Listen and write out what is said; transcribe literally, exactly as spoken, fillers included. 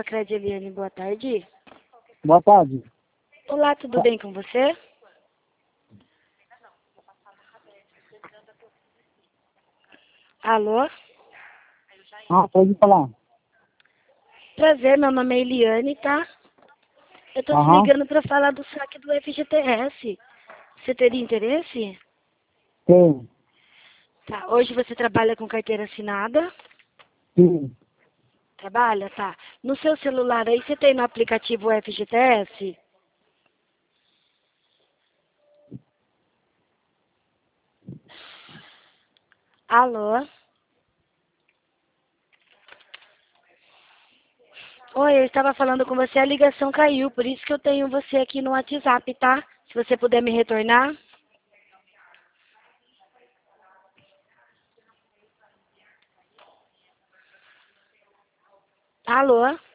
Facred Eliane, boa tarde. Boa tarde. Olá, tudo bem com você? Alô? Ah, pode falar. Prazer, meu nome é Eliane, tá? Eu tô te Aham. ligando pra falar do saque do F G T S. Você teria interesse? Sim. Tá, hoje você trabalha com carteira assinada? Sim. Trabalha? Tá. No seu celular aí você tem no aplicativo F G T S? Alô? Oi, eu estava falando com você, a ligação caiu, por isso que eu tenho você aqui no WhatsApp, tá? Se você puder me retornar. Alô?